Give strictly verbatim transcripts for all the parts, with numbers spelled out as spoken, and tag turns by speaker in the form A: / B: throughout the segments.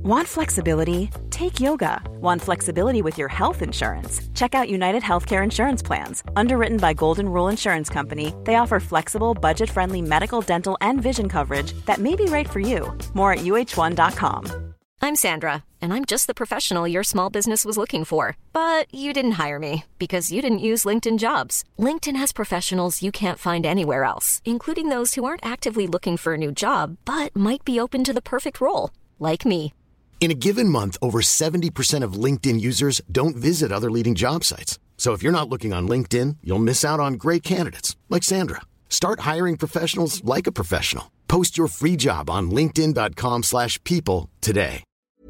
A: Want flexibility? Take yoga. Want flexibility with your health insurance? Check out United Healthcare Insurance Plans. Underwritten by Golden Rule Insurance Company, they offer flexible, budget-friendly medical, dental, and vision coverage that may be right for you. More at U H one dot com.
B: I'm Sandra, and I'm just the professional your small business was looking for. But you didn't hire me because you didn't use LinkedIn Jobs. LinkedIn has professionals you can't find anywhere else, including those who aren't actively looking for a new job, but might be open to the perfect role, like me.
C: In a given month, over seventy percent of LinkedIn users don't visit other leading job sites. So if you're not looking on LinkedIn, you'll miss out on great candidates like Sandra. Start hiring professionals like a professional. Post your free job on linkedin dot com slash people today.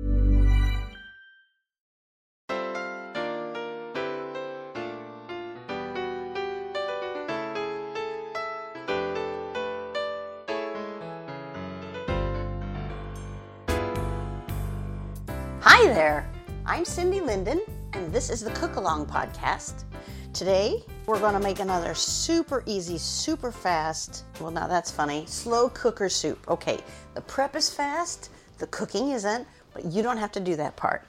D: Hi there, I'm Cindy Linden, and this is the Cook Along Podcast. Today, we're going to make another super easy, super fast, well, now that's funny, slow cooker soup. Okay, the prep is fast, the cooking isn't, but you don't have to do that part.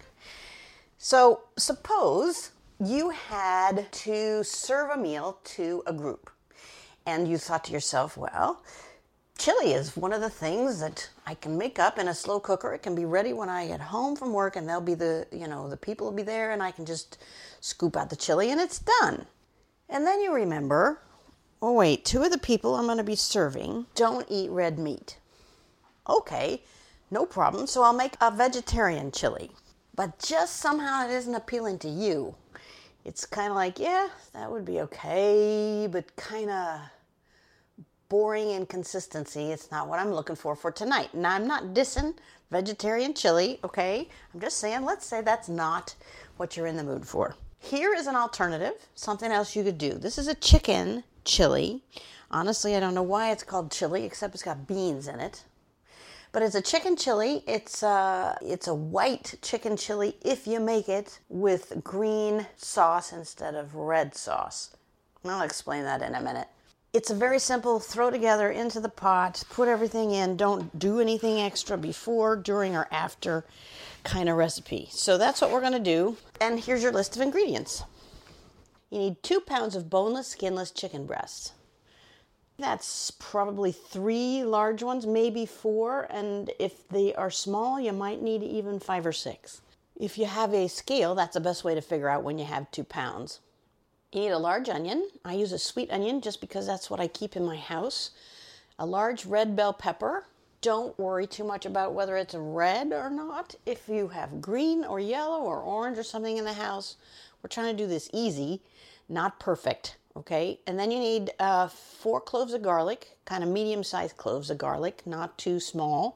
D: So, suppose you had to serve a meal to a group, and you thought to yourself, well, chili is one of the things that I can make up in a slow cooker. It can be ready when I get home from work, and they'll be the, you know, the people will be there, and I can just scoop out the chili and it's done. And then you remember, oh wait, two of the people I'm going to be serving don't eat red meat. Okay, no problem. So I'll make a vegetarian chili. But just somehow it isn't appealing to you. It's kind of like, yeah, that would be okay, but kind of boring in consistency. It's not what I'm looking for for tonight. Now, I'm not dissing vegetarian chili, okay? I'm just saying, let's say that's not what you're in the mood for. Here is an alternative, something else you could do. This is a chicken chili. Honestly, I don't know why it's called chili, except it's got beans in it. But it's a chicken chili. It's a, it's a white chicken chili if you make it with green sauce instead of red sauce. I'll explain that in a minute. It's a very simple throw together into the pot, put everything in, don't do anything extra before, during, or after kind of recipe. So that's what we're going to do. And here's your list of ingredients. You need two pounds of boneless, skinless chicken breasts. That's probably three large ones, maybe four. And if they are small, you might need even five or six. If you have a scale, that's the best way to figure out when you have two pounds. You need a large onion. I use a sweet onion just because that's what I keep in my house. A large red bell pepper. Don't worry too much about whether it's red or not. If you have green or yellow or orange or something in the house, we're trying to do this easy, not perfect, okay? And then you need uh, four cloves of garlic, kind of medium-sized cloves of garlic, not too small.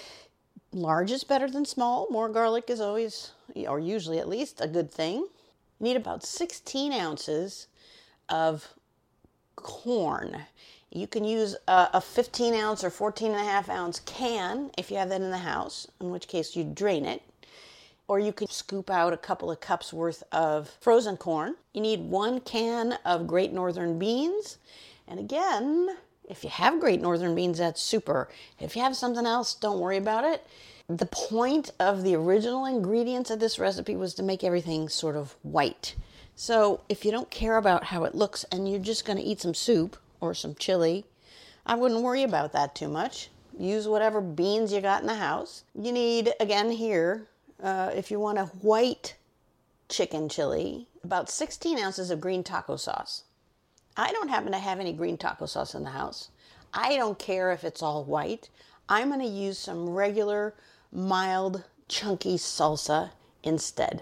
D: Large is better than small. More garlic is always, or usually at least, a good thing. You need about sixteen ounces of corn. You can use a, a fifteen ounce or fourteen and a half ounce can if you have that in the house, in which case you drain it. Or you can scoop out a couple of cups worth of frozen corn. You need one can of Great Northern beans. And again, if you have Great Northern beans, that's super. If you have something else, don't worry about it. The point of the original ingredients of this recipe was to make everything sort of white. So if you don't care about how it looks and you're just going to eat some soup or some chili, I wouldn't worry about that too much. Use whatever beans you got in the house. You need, again here, uh, if you want a white chicken chili, about sixteen ounces of green taco sauce. I don't happen to have any green taco sauce in the house. I don't care if it's all white. I'm going to use some regular mild, chunky salsa instead.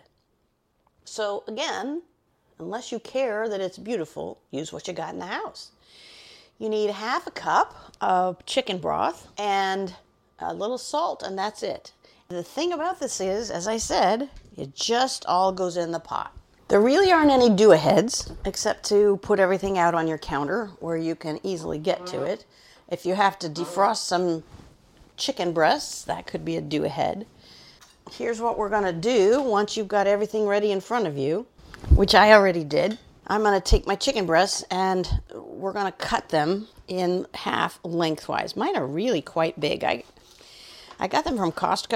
D: So again, unless you care that it's beautiful, use what you got in the house. You need half a cup of chicken broth and a little salt, and that's it. The thing about this is, as I said, it just all goes in the pot. There really aren't any do-aheads except to put everything out on your counter where you can easily get to it. If you have to defrost some chicken breasts, that could be a do-ahead. Here's what we're going to do once you've got everything ready in front of you, which I already did. I'm going to take my chicken breasts and we're going to cut them in half lengthwise. Mine are really quite big. I I got them from Costco,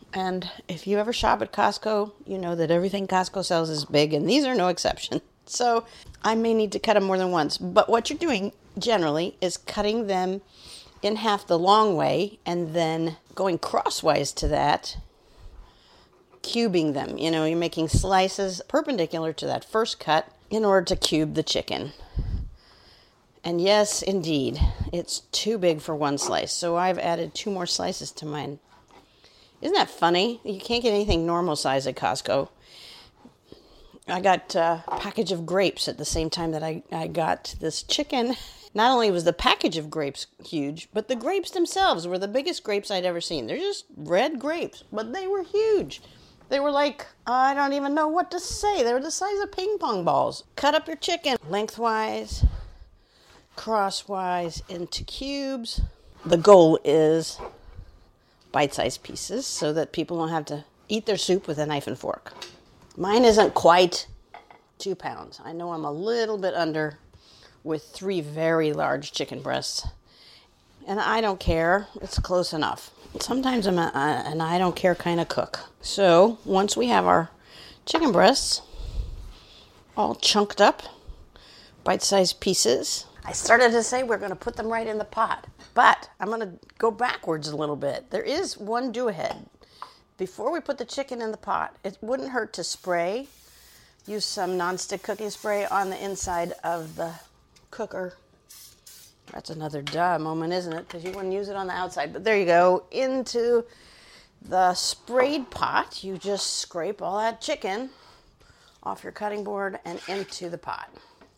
D: And if you ever shop at Costco, you know that everything Costco sells is big, and these are no exception. So I may need to cut them more than once. But what you're doing generally is cutting them in half the long way and then going crosswise to that, cubing them. You know, you're making slices perpendicular to that first cut in order to cube the chicken. And yes, indeed, it's too big for one slice. So I've added two more slices to mine. Isn't that funny? You can't get anything normal size at Costco. I got a package of grapes at the same time that I, I got this chicken. Not only was the package of grapes huge, but the grapes themselves were the biggest grapes I'd ever seen. They're just red grapes, but they were huge. They were like, I don't even know what to say. They were the size of ping pong balls. Cut up your chicken lengthwise, crosswise into cubes. The goal is bite-sized pieces so that people don't have to eat their soup with a knife and fork. Mine isn't quite two pounds. I know I'm a little bit under with three very large chicken breasts. And I don't care. It's close enough. Sometimes I'm a, an I don't care kind of cook. So once we have our chicken breasts all chunked up, bite-sized pieces, I started to say we're going to put them right in the pot. But I'm going to go backwards a little bit. There is one do-ahead. Before we put the chicken in the pot, it wouldn't hurt to spray. Use some nonstick cooking spray on the inside of the cooker. That's another duh moment, isn't it? Because you wouldn't use it on the outside. But there you go. Into the sprayed pot, you just scrape all that chicken off your cutting board and into the pot.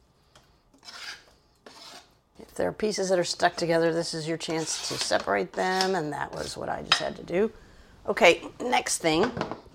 D: If there are pieces that are stuck together, this is your chance to separate them, and that was what I just had to do. Okay, next thing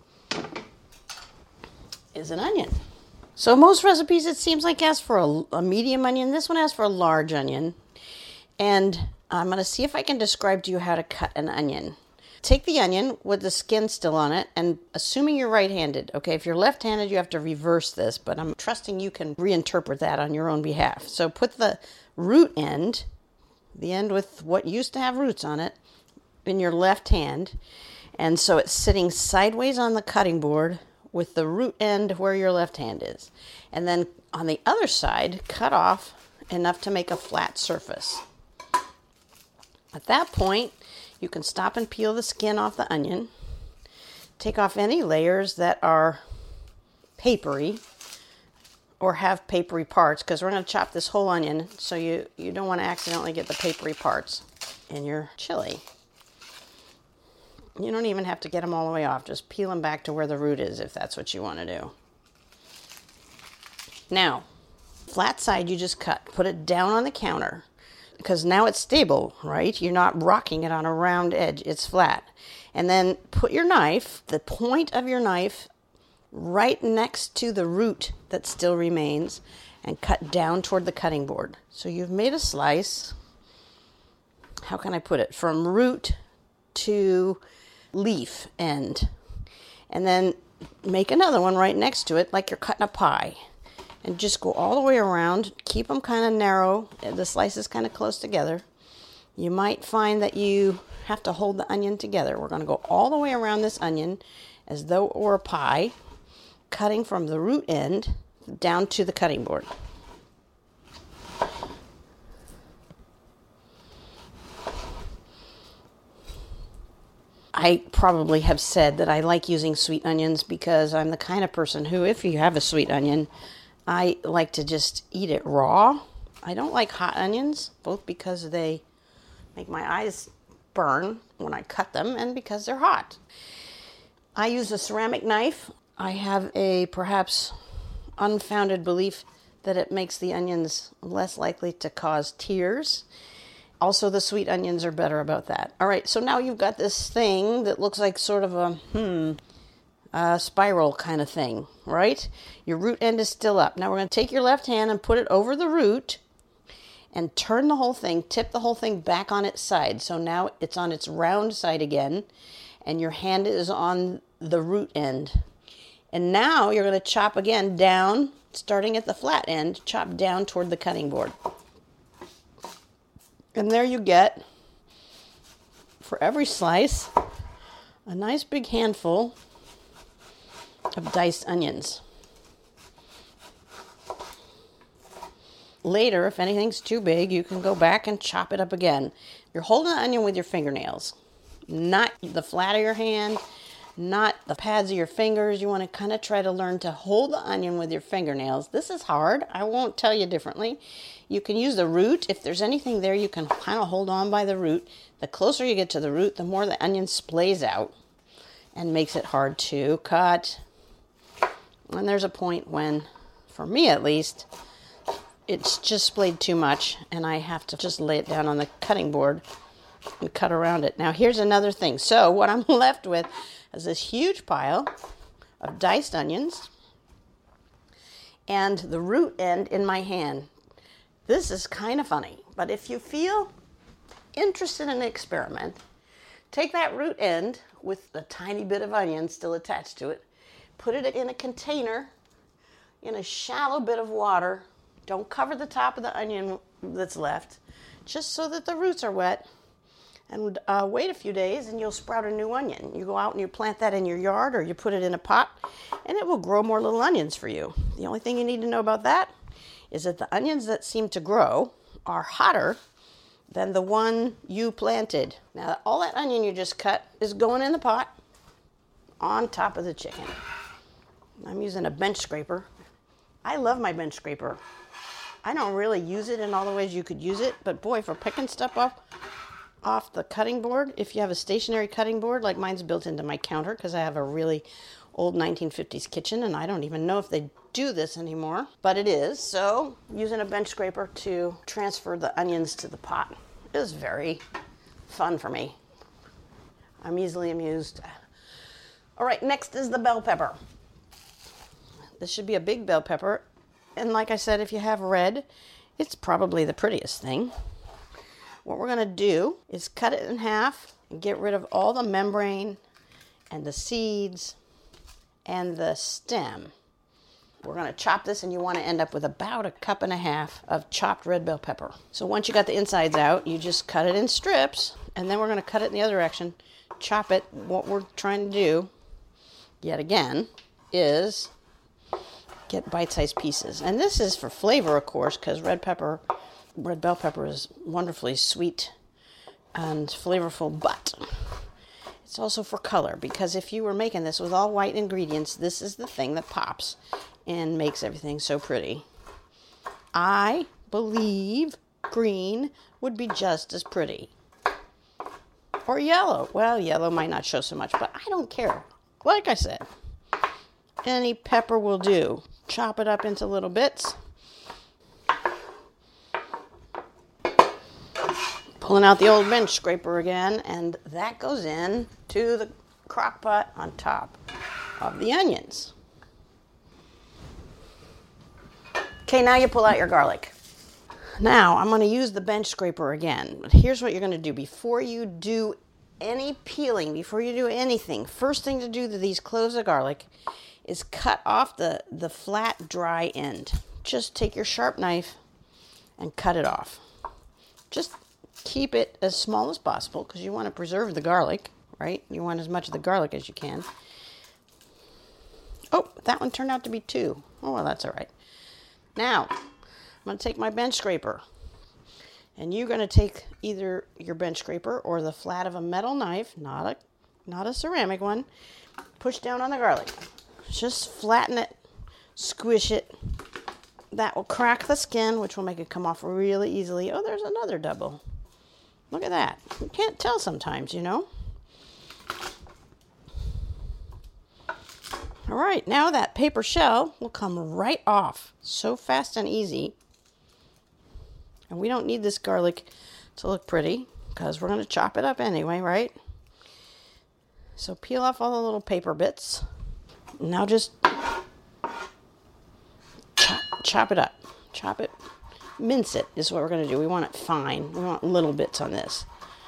D: is an onion. So most recipes, it seems like, ask for a, a medium onion. This one asks for a large onion. And I'm going to see if I can describe to you how to cut an onion. Take the onion with the skin still on it, and assuming you're right-handed, okay, if you're left-handed, you have to reverse this, but I'm trusting you can reinterpret that on your own behalf. So put the root end, the end with what used to have roots on it, in your left hand, and so it's sitting sideways on the cutting board with the root end where your left hand is. And then on the other side, cut off enough to make a flat surface. At that point, you can stop and peel the skin off the onion. Take off any layers that are papery or have papery parts, because we're going to chop this whole onion, so you, you don't want to accidentally get the papery parts in your chili. You don't even have to get them all the way off. Just peel them back to where the root is if that's what you want to do. Now, flat side you just cut. Put it down on the counter because now it's stable, right? You're not rocking it on a round edge. It's flat. And then put your knife, the point of your knife, right next to the root that still remains and cut down toward the cutting board. So you've made a slice. How can I put it? From root to leaf end, and then make another one right next to it like you're cutting a pie, and just go all the way around. Keep them kind of narrow, the slices kind of close together. You might find that you have to hold the onion together. We're going to go all the way around this onion as though it were a pie, cutting from the root end down to the cutting board. I probably have said that I like using sweet onions because I'm the kind of person who, if you have a sweet onion, I like to just eat it raw. I don't like hot onions, both because they make my eyes burn when I cut them and because they're hot. I use a ceramic knife. I have a perhaps unfounded belief that it makes the onions less likely to cause tears. Also, the sweet onions are better about that. All right, so now you've got this thing that looks like sort of a, hmm, a spiral kind of thing, right? Your root end is still up. Now we're going to take your left hand and put it over the root and turn the whole thing, tip the whole thing back on its side. So now it's on its round side again, and your hand is on the root end. And now you're going to chop again down, starting at the flat end, chop down toward the cutting board. And there you get, for every slice, a nice big handful of diced onions. Later, if anything's too big, you can go back and chop it up again. You're holding the onion with your fingernails, not the flat of your hand, not the pads of your fingers. You want to kind of try to learn to hold the onion with your fingernails. This is hard. I won't tell you differently. You can use the root. If there's anything there, you can kind of hold on by the root. The closer you get to the root, the more the onion splays out and makes it hard to cut. And there's a point when, for me at least, it's just splayed too much, and I have to just lay it down on the cutting board and cut around it. Now, here's another thing. So what I'm left with is this huge pile of diced onions and the root end in my hand. This is kind of funny, but if you feel interested in an experiment, take that root end with a tiny bit of onion still attached to it, put it in a container in a shallow bit of water. Don't cover the top of the onion that's left, just so that the roots are wet. And uh, wait a few days and you'll sprout a new onion. You go out and you plant that in your yard, or you put it in a pot, and it will grow more little onions for you. The only thing you need to know about that is that the onions that seem to grow are hotter than the one you planted. Now, all that onion you just cut is going in the pot on top of the chicken. I'm using a bench scraper. I love my bench scraper. I don't really use it in all the ways you could use it, but boy, for picking stuff up off the cutting board, if you have a stationary cutting board, like mine's built into my counter because I have a really old nineteen fifties kitchen, and I don't even know if they do this anymore, but it is. So using a bench scraper to transfer the onions to the pot is very fun for me. I'm easily amused. All right, next is the bell pepper. This should be a big bell pepper. And like I said, if you have red, it's probably the prettiest thing. What we're going to do is cut it in half and get rid of all the membrane and the seeds and the stem. We're going to chop this, and you want to end up with about a cup and a half of chopped red bell pepper. So once you got the insides out, you just cut it in strips, and then we're going to cut it in the other direction, chop it. What we're trying to do, yet again, is get bite-sized pieces. And this is for flavor, of course, because red pepper, red bell pepper is wonderfully sweet and flavorful, but it's also for color, because if you were making this with all white ingredients, this is the thing that pops and makes everything so pretty. I believe green would be just as pretty. Or yellow. Well, yellow might not show so much, but I don't care. Like I said, any pepper will do. Chop it up into little bits. Pulling out the old bench scraper again, and that goes in to the crock pot on top of the onions. Okay, now you pull out your garlic. Now I'm going to use the bench scraper again. But here's what you're going to do before you do any peeling, before you do anything. First thing to do to these cloves of garlic is cut off the, the flat, dry end. Just take your sharp knife and cut it off. Just keep it as small as possible because you want to preserve the garlic, right? You want as much of the garlic as you can. Oh, that one turned out to be two. Oh, well, that's all right. Now, I'm going to take my bench scraper, and you're going to take either your bench scraper or the flat of a metal knife, not a, not a ceramic one, push down on the garlic. Just flatten it, squish it. That will crack the skin, which will make it come off really easily. Oh, there's another double. Look at that. You can't tell sometimes, you know. All right, now that paper shell will come right off. So fast and easy. And we don't need this garlic to look pretty because we're going to chop it up anyway, right? So peel off all the little paper bits. Now just chop, chop it up. Chop it. Mince it is what we're going to do. We want it fine. We want little bits on this.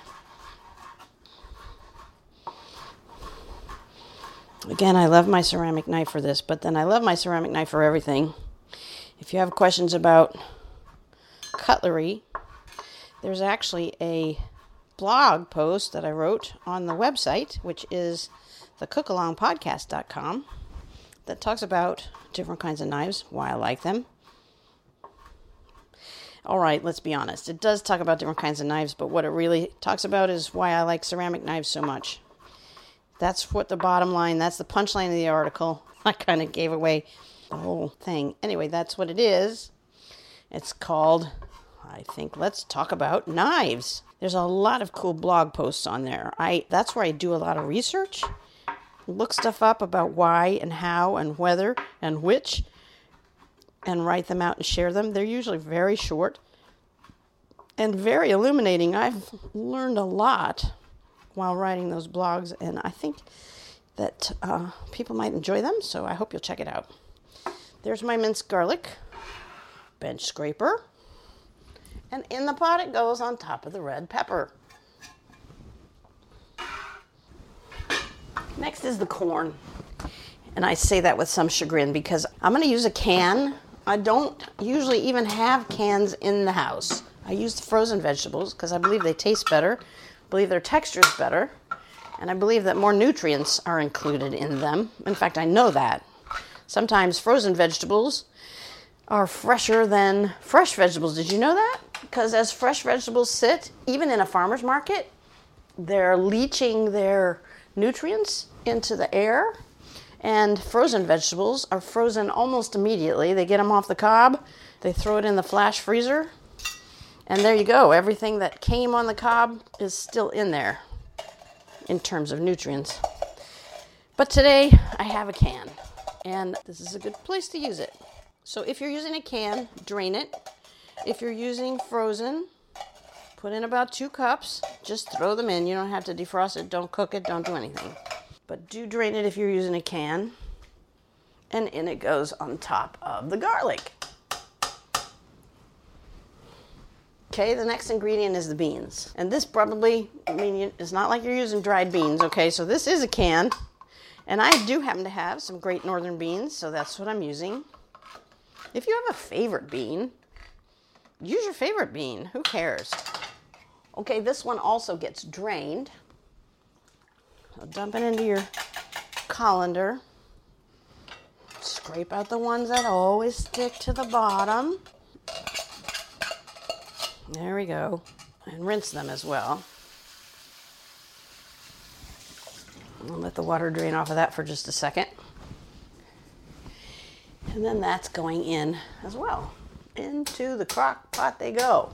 D: Again, I love my ceramic knife for this, but then I love my ceramic knife for everything. If you have questions about cutlery, there's actually a blog post that I wrote on the website, which is the cook along podcast dot com, that talks about different kinds of knives, why I like them. All right, let's be honest. It does talk about different kinds of knives, but what it really talks about is why I like ceramic knives so much. That's what the bottom line, that's the punchline of the article. I kind of gave away the whole thing. Anyway, that's what it is. It's called, I think, Let's Talk About Knives. There's a lot of cool blog posts on there. I that's where I do a lot of research. Look stuff up about why and how and whether and which, and write them out and share them. They're usually very short and very illuminating. I've learned a lot while writing those blogs, and I think that uh, people might enjoy them, so I hope you'll check it out. There's my minced garlic, bench scraper, and in the pot it goes on top of the red pepper. Next is the corn, and I say that with some chagrin because I'm going to use a can. I don't usually even have cans in the house. I use the frozen vegetables because I believe they taste better, I believe their texture is better, and I believe that more nutrients are included in them. In fact, I know that. Sometimes frozen vegetables are fresher than fresh vegetables. Did you know that? Because as fresh vegetables sit, even in a farmer's market, they're leaching their nutrients into the air, and frozen vegetables are frozen almost immediately. They get them off the cob, they throw it in the flash freezer, and there you go. Everything that came on the cob is still in there in terms of nutrients. But today I have a can, and this is a good place to use it. So if you're using a can, drain it. If you're using frozen, put in about two cups. Just throw them in. You don't have to defrost it. Don't cook it. Don't do anything. But do drain it if you're using a can. And in it goes on top of the garlic. Okay, the next ingredient is the beans. And this probably, I mean, it's not like you're using dried beans, okay? So this is a can. And I do happen to have some Great Northern beans, so that's what I'm using. If you have a favorite bean, use your favorite bean. Who cares? Okay, this one also gets drained. So dump it into your colander. Scrape out the ones that always stick to the bottom. There we go. And rinse them as well. I'll let the water drain off of that for just a second. And then that's going in as well. Into the crock pot they go.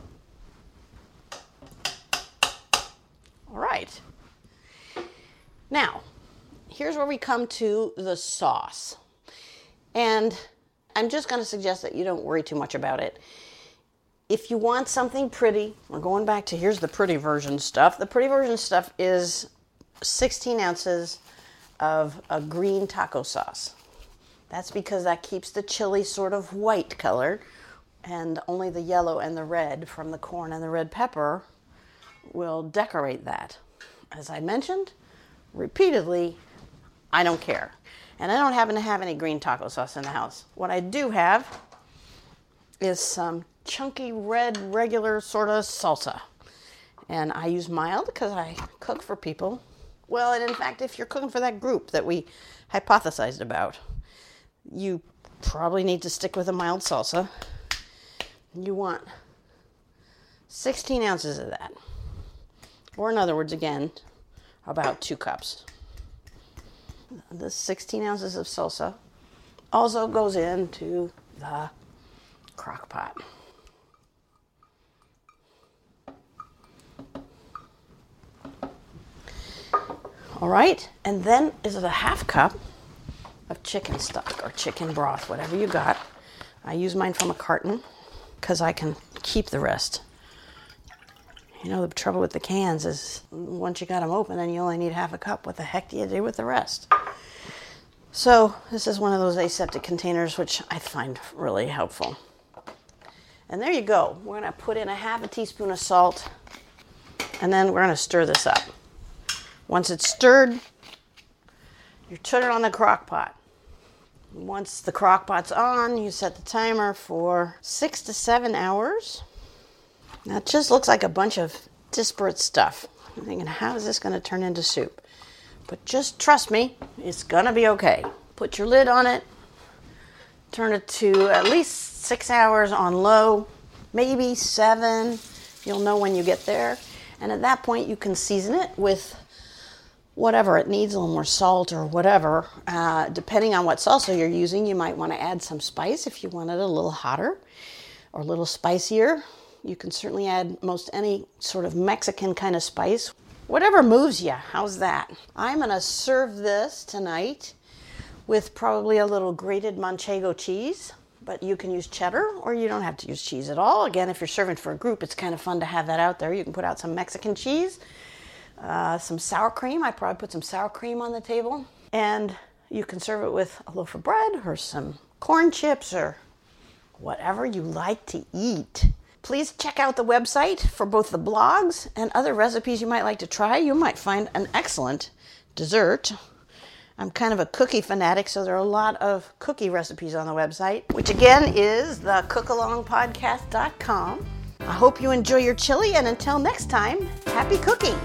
D: All right. Now, here's where we come to the sauce. And I'm just going to suggest that you don't worry too much about it. If you want something pretty, we're going back to here's the pretty version stuff. The pretty version stuff is sixteen ounces of a green taco sauce. That's because that keeps the chili sort of white color, and only the yellow and the red from the corn and the red pepper will decorate that. As I mentioned repeatedly, I don't care. And I don't happen to have any green taco sauce in the house. What I do have is some chunky red regular sort of salsa. And I use mild because I cook for people. Well, and in fact, if you're cooking for that group that we hypothesized about, you probably need to stick with a mild salsa. You want sixteen ounces of that. Or in other words, again, about two cups. The sixteen ounces of salsa also goes into the crock pot. All right, and then is it a half cup of chicken stock or chicken broth, whatever you got. I use mine from a carton because I can keep the rest. You know, the trouble with the cans is once you got them open and you only need half a cup, what the heck do you do with the rest? So this is one of those aseptic containers, which I find really helpful. And there you go. We're going to put in a half a teaspoon of salt, and then we're going to stir this up. Once it's stirred, you turn it on the crock pot. Once the crock pot's on, you set the timer for six to seven hours. Now it just looks like a bunch of disparate stuff. I'm thinking, how is this going to turn into soup? But just trust me, it's going to be okay. Put your lid on it. Turn it to at least six hours on low, maybe seven. You'll know when you get there. And at that point, you can season it with whatever it needs, a little more salt or whatever. Uh, depending on what salsa you're using, you might want to add some spice if you want it a little hotter or a little spicier. You can certainly add most any sort of Mexican kind of spice. Whatever moves you, how's that? I'm going to serve this tonight with probably a little grated Manchego cheese, but you can use cheddar or you don't have to use cheese at all. Again, if you're serving for a group, it's kind of fun to have that out there. You can put out some Mexican cheese, uh, some sour cream. I probably put some sour cream on the table. And you can serve it with a loaf of bread or some corn chips or whatever you like to eat. Please check out the website for both the blogs and other recipes you might like to try. You might find an excellent dessert. I'm kind of a cookie fanatic, so there are a lot of cookie recipes on the website, which again is the cook along podcast dot com. I hope you enjoy your chili, and until next time, happy cooking!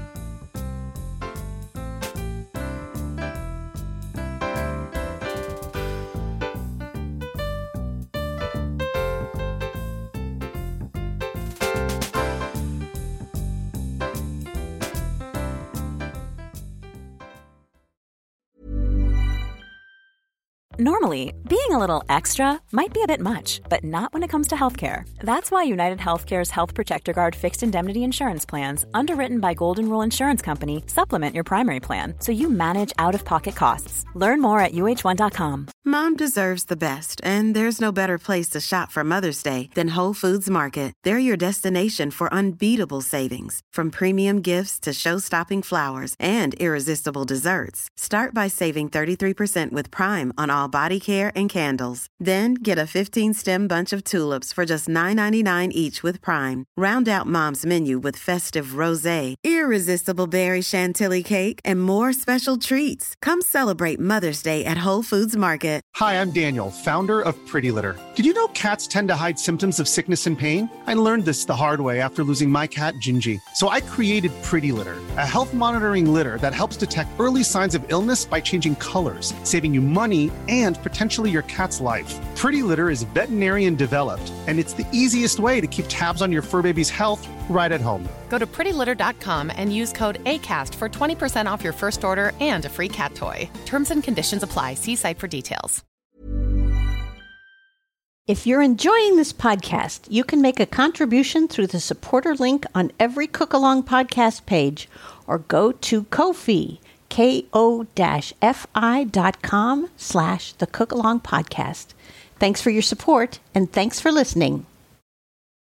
A: Normally, being a little extra might be a bit much, but not when it comes to healthcare. That's why United Healthcare's Health Protector Guard fixed indemnity insurance plans, underwritten by Golden Rule Insurance Company, supplement your primary plan so you manage out-of-pocket costs. Learn more at U H one dot com.
E: Mom deserves the best, and there's no better place to shop for Mother's Day than Whole Foods Market. They're your destination for unbeatable savings, from premium gifts to show-stopping flowers and irresistible desserts. Start by saving thirty-three percent with Prime on all body care and candles. Then get a fifteen-stem bunch of tulips for just nine ninety-nine each with Prime. Round out Mom's menu with festive rosé, irresistible berry chantilly cake, and more special treats. Come celebrate Mother's Day at Whole Foods Market.
F: Hi, I'm Daniel, founder of Pretty Litter. Did you know cats tend to hide symptoms of sickness and pain? I learned this the hard way after losing my cat, Gingy. So I created Pretty Litter, a health monitoring litter that helps detect early signs of illness by changing colors, saving you money and potentially your cat's life. Pretty Litter is veterinarian developed, and it's the easiest way to keep tabs on your fur baby's health right at home.
G: Go to pretty litter dot com and use code ACAST for twenty percent off your first order and a free cat toy. Terms and conditions apply. See site for details.
D: If you're enjoying this podcast, you can make a contribution through the supporter link on every Cook Along podcast page, or go to Ko-fi, ko-fi dot com slash the Cook Along podcast. Thanks for your support, and thanks for listening.